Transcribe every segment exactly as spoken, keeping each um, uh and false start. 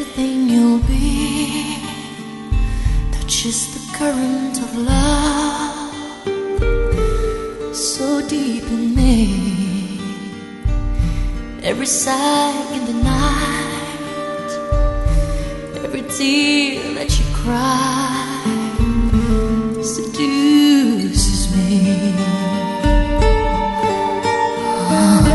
everything you'll be touches the current of love so deep in me. Every sigh in the night, every tear that you cry seduces me. Oh.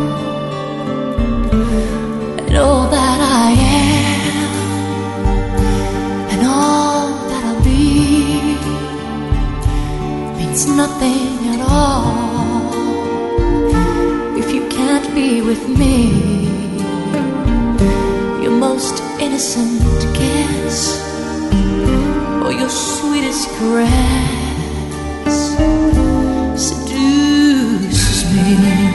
And all that I am and all that I'll be means nothing at all if you can't be with me. Your most innocent kiss or your sweetest caress seduces me.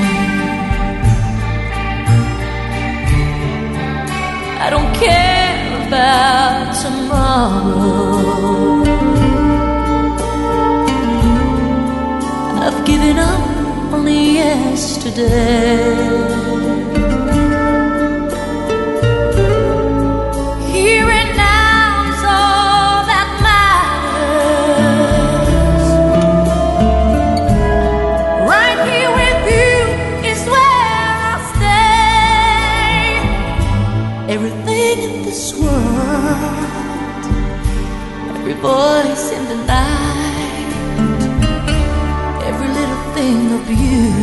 I don't care about tomorrow. I've given up on yesterday. Here and now is all that matters. Right here with you is where I'll stay. Everything in this world, every voice in the night, every little thing of you